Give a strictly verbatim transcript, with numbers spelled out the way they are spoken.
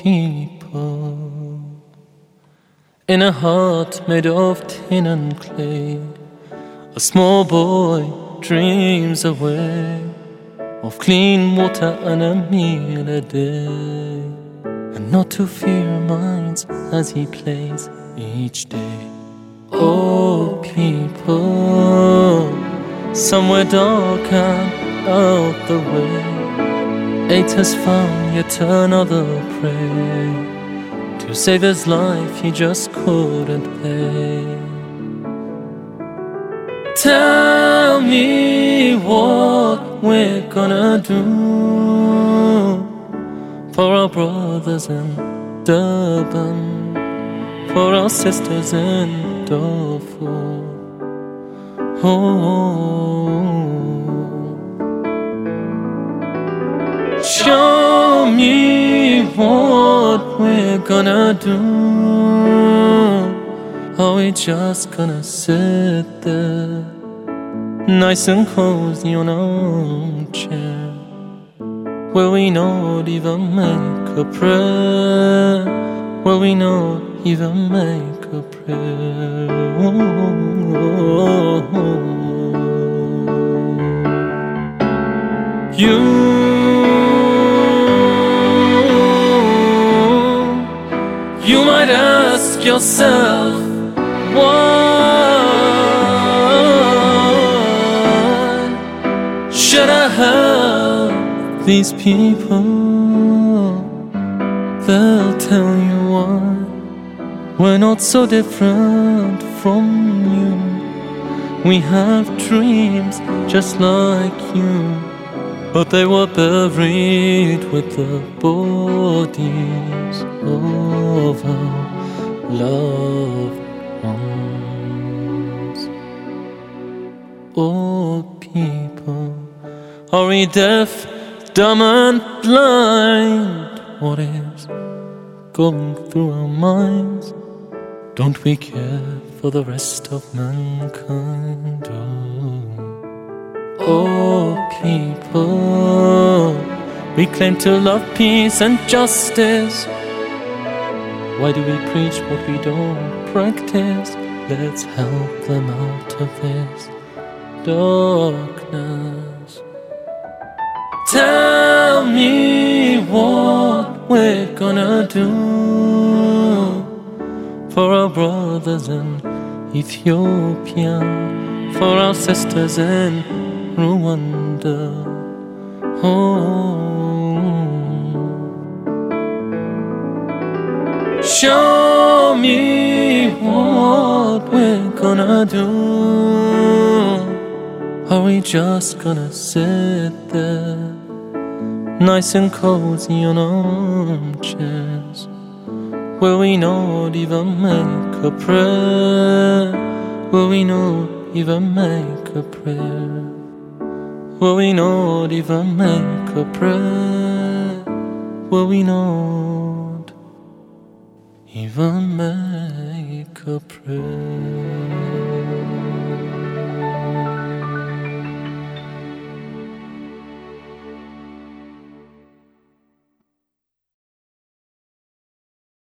people, in a heart made of tin and clay, a small boy dreams away of clean water and a meal a day, and not to fear minds as he plays each day. Oh people, somewhere dark and out the way, eight has found yet another prey. To save his life he just couldn't pay. Tell me what we're gonna do for our brothers in Durban, for our sisters in Darfur. Oh, show me what we're gonna do. Are we just gonna sit there, nice and cozy on our chair? Will we not even make a prayer? Will we not even make a prayer? Oh, oh, oh. You, you might ask yourself, why should I help these people? They'll tell you why. We're not so different from you. We have dreams just like you, but they were buried with the bodies of our loved ones. Oh people, are we deaf, dumb and blind? What is going through our minds? Don't we care for the rest of mankind? Oh, oh people, we claim to love peace and justice. Why do we preach what we don't practice? Let's help them out of this darkness. Tell me what we're gonna do for our brothers in Ethiopia, for our sisters in Rwanda. Oh, show me what we're gonna do. Are we just gonna sit there, nice and cozy on armchairs? Will we not even make a prayer? Will we not even make a prayer? Will we not even make a prayer? Will we not even make a prayer?